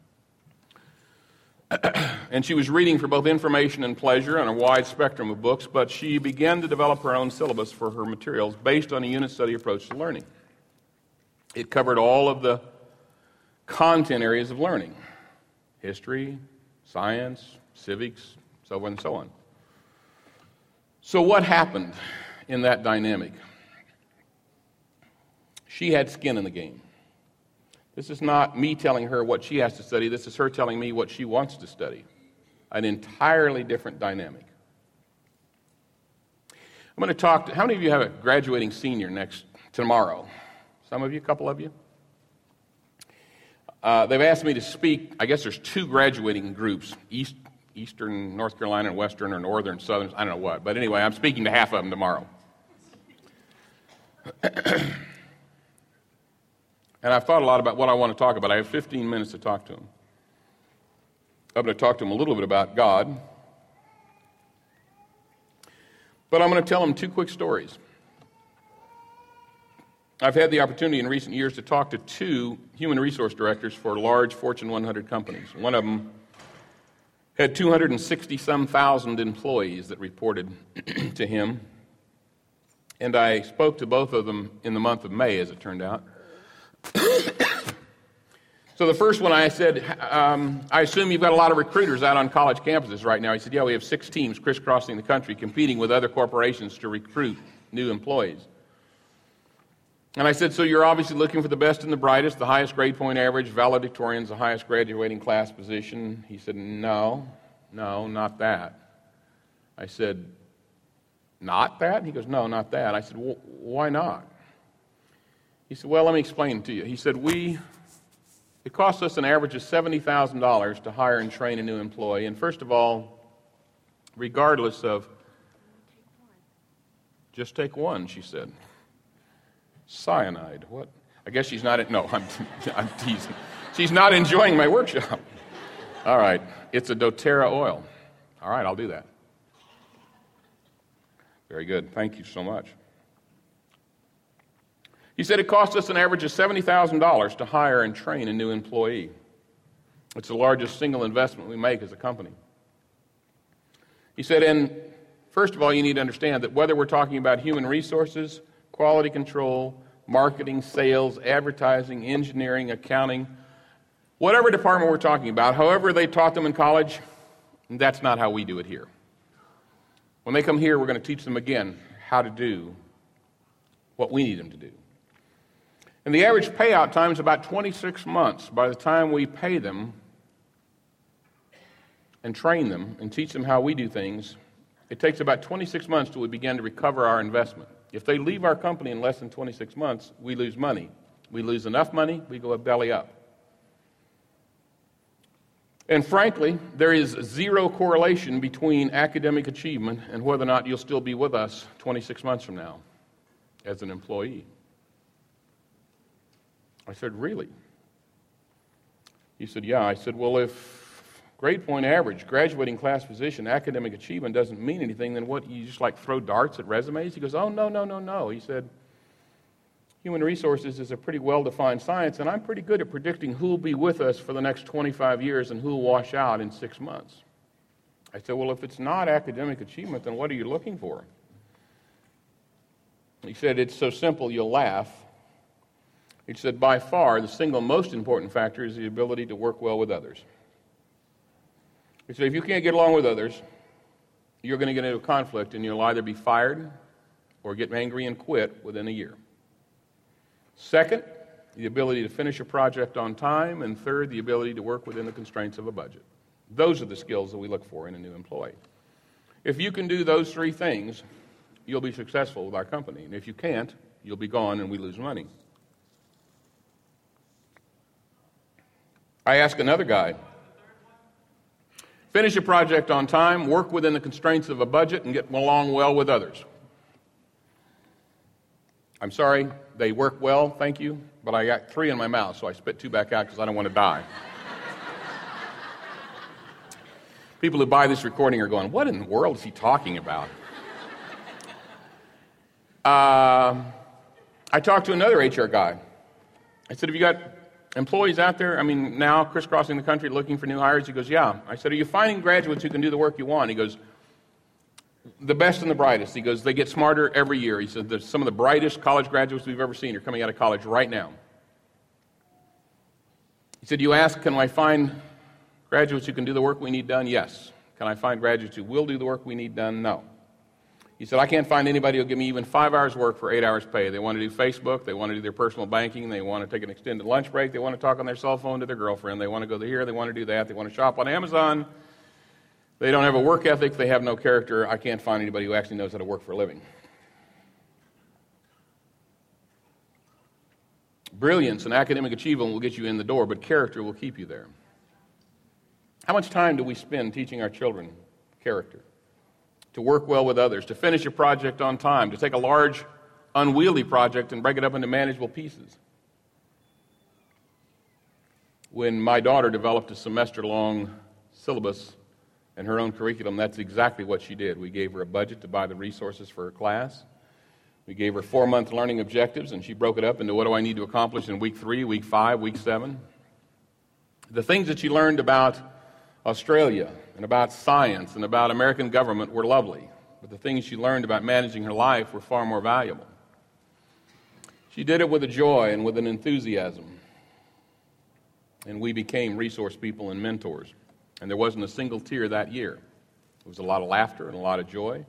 Speaker 2: And she was reading for both information and pleasure on a wide spectrum of books, but she began to develop her own syllabus for her materials based on a unit study approach to learning. It covered all of the content areas of learning: history, science, civics, so on and so on. So what happened in that dynamic? She had skin in the game. This is not me telling her what she has to study. This is her telling me what she wants to study. An entirely different dynamic. I'm going to talk to, how many of you have a graduating senior next tomorrow? Some of you, a couple of you? Uh, they've asked me to speak. I guess there's two graduating groups, East, Eastern North Carolina and Western, or Northern, Southern, I don't know what. But anyway, I'm speaking to half of them tomorrow. And I've thought a lot about what I want to talk about. I have fifteen minutes to talk to them. I'm going to talk to them a little bit about God. But I'm going to tell them two quick stories. I've had the opportunity in recent years to talk to two human resource directors for large Fortune one hundred companies. One of them had two hundred sixty some thousand employees that reported to him. And I spoke to both of them in the month of May, as it turned out. So the first one, I said, um, I assume you've got a lot of recruiters out on college campuses right now. He said, yeah, we have six teams crisscrossing the country competing with other corporations to recruit new employees. And I said, so you're obviously looking for the best and the brightest, the highest grade point average, valedictorians, the highest graduating class position. He said, no, no, not that. I said, not that? He goes, no, not that. I said, well, why not? He said, well, let me explain to you. He said, we, it costs us an average of seventy thousand dollars to hire and train a new employee. And first of all, regardless of, just take one, she said. Cyanide, what? I guess she's not, no, I'm, I'm teasing. She's not enjoying my workshop. All right, it's a doTERRA oil. All right, I'll do that. Very good, thank you so much. He said it costs us an average of seventy thousand dollars to hire and train a new employee. It's the largest single investment we make as a company. He said, and first of all, you need to understand that whether we're talking about human resources, quality control, marketing, sales, advertising, engineering, accounting, whatever department we're talking about, however they taught them in college, that's not how we do it here. When they come here, we're going to teach them again how to do what we need them to do. And the average payout time is about twenty-six months by the time we pay them and train them and teach them how we do things. It takes about twenty-six months till we begin to recover our investment. If they leave our company in less than twenty-six months, we lose money. We lose enough money, we go belly up. And frankly, there is zero correlation between academic achievement and whether or not you'll still be with us twenty-six months from now as an employee. I said, really? He said, yeah. I said, well, if grade point average, graduating class position, academic achievement doesn't mean anything, then what, you just like throw darts at resumes? He goes, oh, no, no, no, no. He said, human resources is a pretty well-defined science, and I'm pretty good at predicting who will be with us for the next twenty-five years and who will wash out in six months. I said, well, if it's not academic achievement, then what are you looking for? He said, it's so simple you'll laugh. He said, by far, the single most important factor is the ability to work well with others. He said, if you can't get along with others, you're going to get into a conflict, and you'll either be fired or get angry and quit within a year. Second, the ability to finish a project on time, and third, the ability to work within the constraints of a budget. Those are the skills that we look for in a new employee. If you can do those three things, you'll be successful with our company. And if you can't, you'll be gone and we lose money. I asked another guy, finish a project on time, work within the constraints of a budget, and get along well with others. I'm sorry, they work well, thank you, but I got three in my mouth, so I spit two back out because I don't want to die. People who buy this recording are going, what in the world is he talking about? Uh, I talked to another H R guy. I said, have you got employees out there, I mean, now crisscrossing the country looking for new hires? He goes, yeah. I said, are you finding graduates who can do the work you want? He goes, the best and the brightest. He goes, they get smarter every year. He said, there's some of the brightest college graduates we've ever seen are coming out of college right now. He said, you ask, can I find graduates who can do the work we need done? Yes. Can I find graduates who will do the work we need done? No. He said, I can't find anybody who will give me even five hours work for eight hours pay. They want to do Facebook. They want to do their personal banking. They want to take an extended lunch break. They want to talk on their cell phone to their girlfriend. They want to go here. They want to do that. They want to shop on Amazon. They don't have a work ethic. They have no character. I can't find anybody who actually knows how to work for a living. Brilliance and academic achievement will get you in the door, but character will keep you there. How much time do we spend teaching our children character? To work well with others, to finish a project on time, to take a large, unwieldy project and break it up into manageable pieces. When my daughter developed a semester-long syllabus and her own curriculum, that's exactly what she did. We gave her a budget to buy the resources for her class. We gave her four-month learning objectives, and she broke it up into what do I need to accomplish in week three, week five, week seven. The things that she learned about Australia and about science and about American government were lovely, but the things she learned about managing her life were far more valuable. She did it with a joy and with an enthusiasm, and we became resource people and mentors. And there wasn't a single tear that year. There was a lot of laughter and a lot of joy.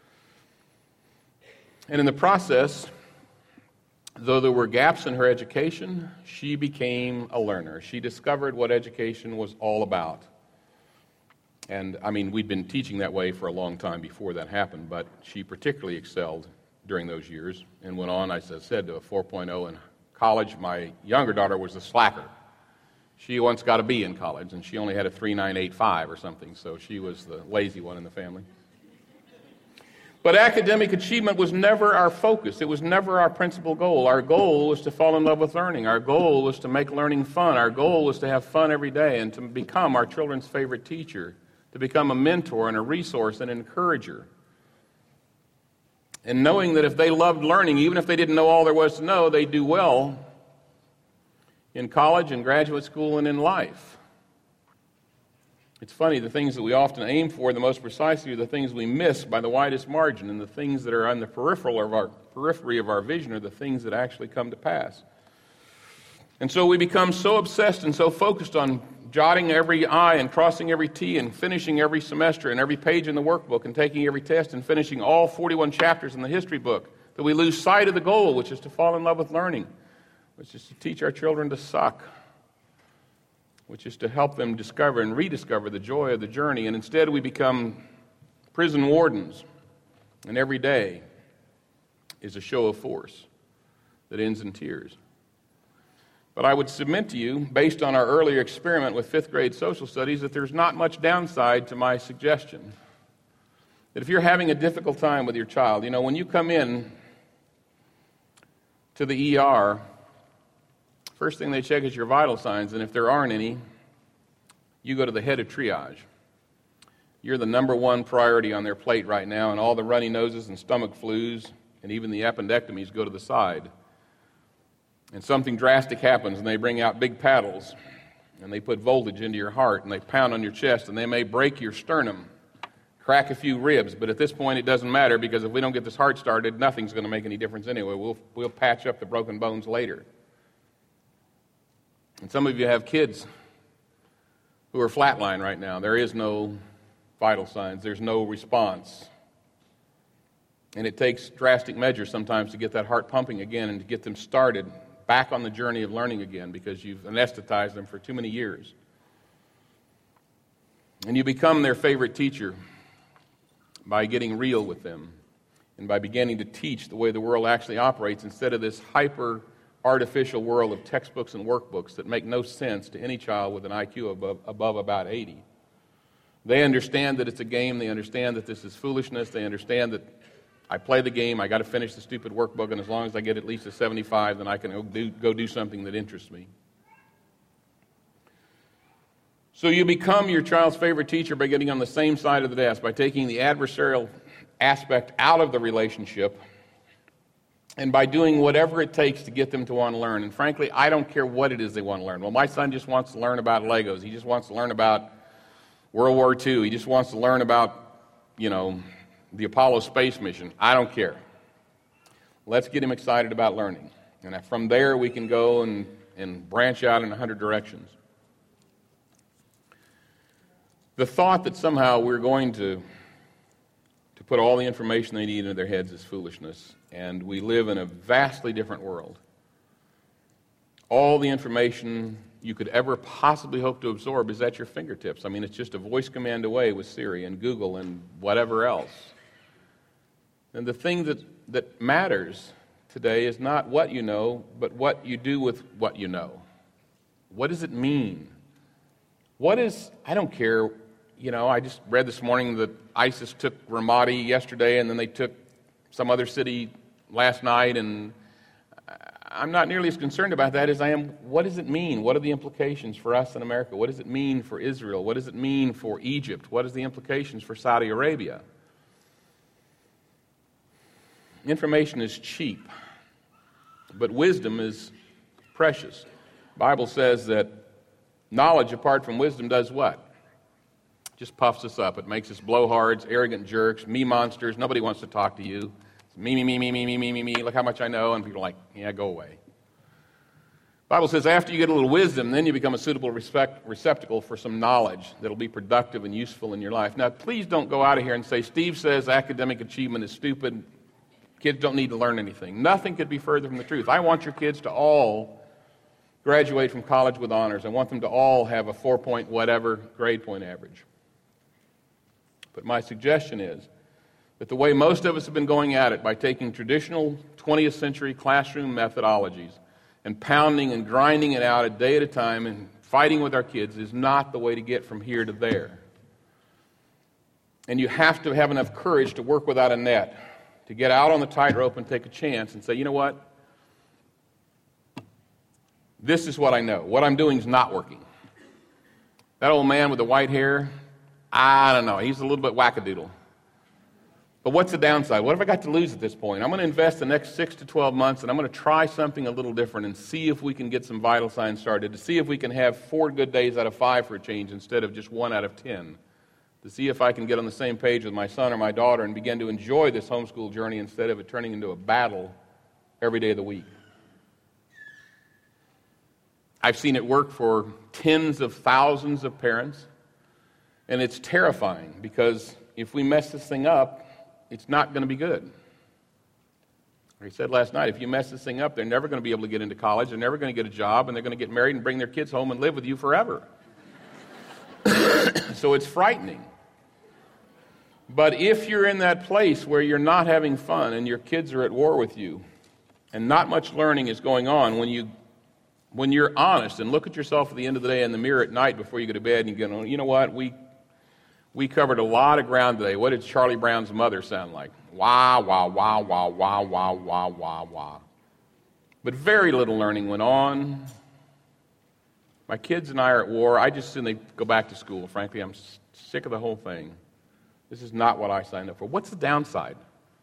Speaker 2: And in the process, though there were gaps in her education, she became a learner. She discovered what education was all about. And, I mean, we'd been teaching that way for a long time before that happened, but she particularly excelled during those years and went on, as I said, to a four point oh in college. My younger daughter was a slacker. She once got a B in college, and she only had a three point nine eight five or something, so she was the lazy one in the family. But academic achievement was never our focus. It was never our principal goal. Our goal was to fall in love with learning. Our goal was to make learning fun. Our goal was to have fun every day and to become our children's favorite teacher, to become a mentor and a resource and an encourager. And knowing that if they loved learning, even if they didn't know all there was to know, they'd do well in college and graduate school and in life. It's funny, the things that we often aim for the most precisely are the things we miss by the widest margin, and the things that are on the peripheral of our periphery of our vision are the things that actually come to pass. And so we become so obsessed and so focused on jotting every I and crossing every T and finishing every semester and every page in the workbook and taking every test and finishing all forty-one chapters in the history book that we lose sight of the goal, which is to fall in love with learning, which is to teach our children to suck, which is to help them discover and rediscover the joy of the journey. And instead we become prison wardens, and every day is a show of force that ends in tears. But I would submit to you, based on our earlier experiment with fifth grade social studies, that there's not much downside to my suggestion. That if you're having a difficult time with your child, you know, when you come in to the E R, first thing they check is your vital signs, and if there aren't any, you go to the head of triage. You're the number one priority on their plate right now, and all the runny noses and stomach flus and even the appendectomies go to the side. And something drastic happens, and they bring out big paddles, and they put voltage into your heart, and they pound on your chest, and they may break your sternum, crack a few ribs, but at this point it doesn't matter, because if we don't get this heart started, nothing's going to make any difference anyway. We'll, we'll patch up the broken bones later. And some of you have kids who are flatline right now. There is no vital signs. There's no response. And it takes drastic measures sometimes to get that heart pumping again and to get them started back on the journey of learning again, because you've anesthetized them for too many years. And you become their favorite teacher by getting real with them and by beginning to teach the way the world actually operates instead of this hyper artificial world of textbooks and workbooks that make no sense to any child with an I Q above, above about eighty. They understand that it's a game. They understand that this is foolishness. They understand that I play the game, I got to finish the stupid workbook, and as long as I get at least a seventy-five, then I can go do, go do something that interests me. So you become your child's favorite teacher by getting on the same side of the desk, by taking the adversarial aspect out of the relationship, and by doing whatever it takes to get them to want to learn. And frankly, I don't care what it is they want to learn. Well, my son just wants to learn about Legos. He just wants to learn about World War Two. He just wants to learn about, you know, the Apollo space mission. I don't care. Let's get him excited about learning. And from there, we can go and, and branch out in a hundred directions. The thought that somehow we're going to, to put all the information they need into their heads is foolishness. And we live in a vastly different world. All the information you could ever possibly hope to absorb is at your fingertips. I mean, it's just a voice command away with Siri and Google and whatever else. And the thing that, that matters today is not what you know, but what you do with what you know. What does it mean? What is, I don't care, you know, I just read this morning that ISIS took Ramadi yesterday, and then they took some other city last night, and I'm not nearly as concerned about that as I am, what does it mean? What are the implications for us in America? What does it mean for Israel? What does it mean for Egypt? What is the implications for Saudi Arabia? Information is cheap, but wisdom is precious. The Bible says that knowledge apart from wisdom does what? Just puffs us up. It makes us blowhards, arrogant jerks, me monsters. Nobody wants to talk to you. It's me, me, me, me, me, me, me, me, me. Look how much I know. And people are like, yeah, go away. The Bible says after you get a little wisdom, then you become a suitable respect, receptacle for some knowledge that will be productive and useful in your life. Now, please don't go out of here and say, Steve says academic achievement is stupid. Kids don't need to learn anything. Nothing could be further from the truth. I want your kids to all graduate from college with honors. I want them to all have a four-point whatever grade point average. But my suggestion is that the way most of us have been going at it, by taking traditional twentieth century classroom methodologies and pounding and grinding it out a day at a time and fighting with our kids, is not the way to get from here to there. And you have to have enough courage to work without a net, to get out on the tightrope and take a chance and say, you know what? This is what I know. What I'm doing is not working. That old man with the white hair, I don't know. He's a little bit wackadoodle. But what's the downside? What have I got to lose at this point? I'm going to invest the next six to twelve months, and I'm going to try something a little different and see if we can get some vital signs started, to see if we can have four good days out of five for a change instead of just one out of ten, to see if I can get on the same page with my son or my daughter and begin to enjoy this homeschool journey instead of it turning into a battle every day of the week. I've seen it work for tens of thousands of parents, and it's terrifying because if we mess this thing up, it's not going to be good. Like I said last night, if you mess this thing up, they're never going to be able to get into college, they're never going to get a job, and they're going to get married and bring their kids home and live with you forever. So it's frightening. But if you're in that place where you're not having fun and your kids are at war with you and not much learning is going on, when you when you're honest and look at yourself at the end of the day in the mirror at night before you go to bed and you go, you know what, we We covered a lot of ground today. What did Charlie Brown's mother sound like? Wah, wah, wah, wah, wah, wah, wah, wah, wah. But very little learning went on. My kids and I are at war. I just assume they go back to school. Frankly, I'm sick of the whole thing. This is not what I signed up for. What's the downside?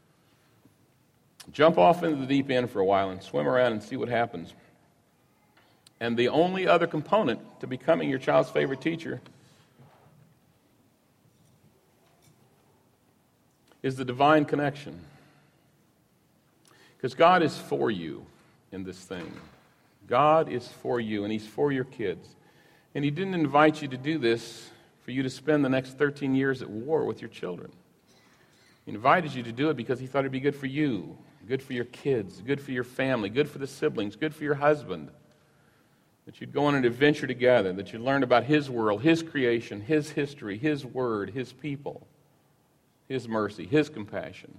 Speaker 2: Jump off into the deep end for a while and swim around and see what happens. And the only other component to becoming your child's favorite teacher is the divine connection. Because God is for you in this thing. God is for you, and He's for your kids. And He didn't invite you to do this for you to spend the next thirteen years at war with your children. He invited you to do it because He thought it'd be good for you, good for your kids, good for your family, good for the siblings, good for your husband. That you'd go on an adventure together, that you'd learn about His world, His creation, His history, His word, His people, His mercy, His compassion.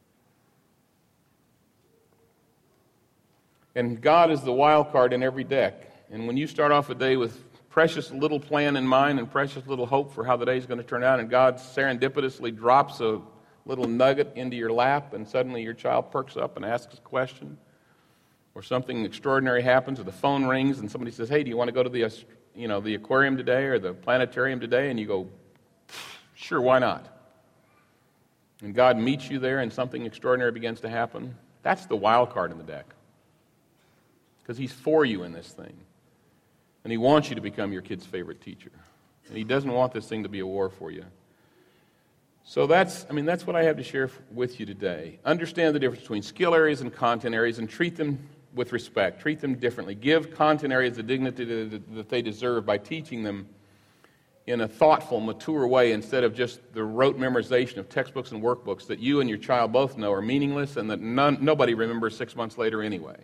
Speaker 2: And God is the wild card in every deck. And when you start off a day with precious little plan in mind and precious little hope for how the day is going to turn out, and God serendipitously drops a little nugget into your lap, and suddenly your child perks up and asks a question, or something extraordinary happens, or the phone rings and somebody says, hey, do you want to go to the, you know, the aquarium today or the planetarium today? And you go, sure, why not? And God meets you there and something extraordinary begins to happen. That's the wild card in the deck. Because He's for you in this thing. And He wants you to become your kid's favorite teacher. And He doesn't want this thing to be a war for you. So that's, I mean, that's what I have to share with you today. Understand the difference between skill areas and content areas and treat them with respect. Treat them differently. Give content areas the dignity that they deserve by teaching them in a thoughtful, mature way instead of just the rote memorization of textbooks and workbooks that you and your child both know are meaningless and that none, nobody remembers six months later anyway.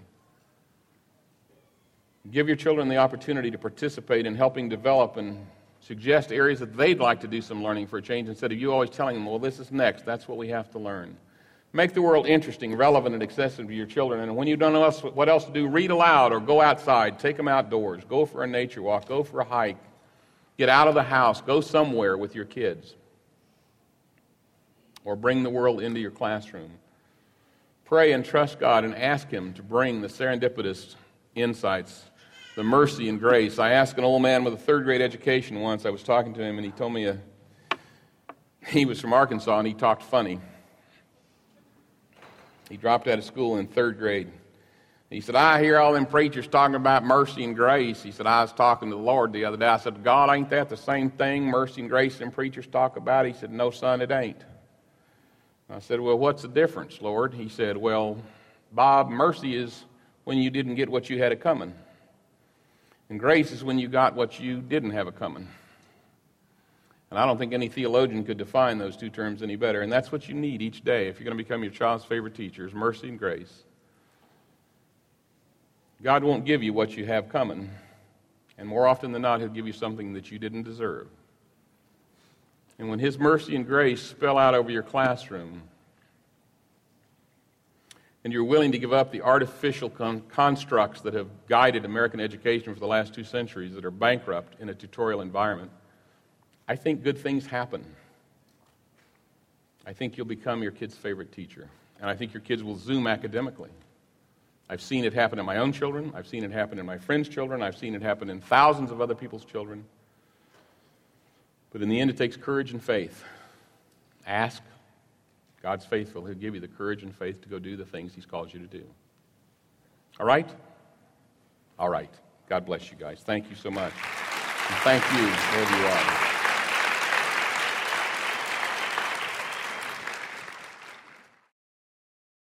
Speaker 2: Give your children the opportunity to participate in helping develop and suggest areas that they'd like to do some learning for a change instead of you always telling them, well, this is next. That's what we have to learn. Make the world interesting, relevant, and accessible to your children. And when you don't know what else to do, read aloud or go outside. Take them outdoors. Go for a nature walk. Go for a hike. Get out of the house. Go somewhere with your kids. Or bring the world into your classroom. Pray and trust God and ask Him to bring the serendipitous insights, the mercy and grace. I asked an old man with a third grade education once. I was talking to him and he told me a, he was from Arkansas and he talked funny. He dropped out of school in third grade. He said, I hear all them preachers talking about mercy and grace. He said, I was talking to the Lord the other day. I said, God, ain't that the same thing, mercy and grace, them preachers talk about? He said, no, son, it ain't. I said, well, what's the difference, Lord? He said, well, Bob, mercy is when you didn't get what you had a coming. And grace is when you got what you didn't have a coming. And I don't think any theologian could define those two terms any better. And that's what you need each day if you're going to become your child's favorite teacher, is mercy and grace. God won't give you what you have coming. And more often than not, He'll give you something that you didn't deserve. And when His mercy and grace spill out over your classroom, and you're willing to give up the artificial con- constructs that have guided American education for the last two centuries that are bankrupt in a tutorial environment, I think good things happen. I think you'll become your kid's favorite teacher. And I think your kids will zoom academically. I've seen it happen in my own children. I've seen it happen in my friends' children. I've seen it happen in thousands of other people's children. But in the end, it takes courage and faith. Ask, God's faithful. He'll give you the courage and faith to go do the things He's called you to do. All right? All right. God bless you guys. Thank you so much. And thank you, wherever you are.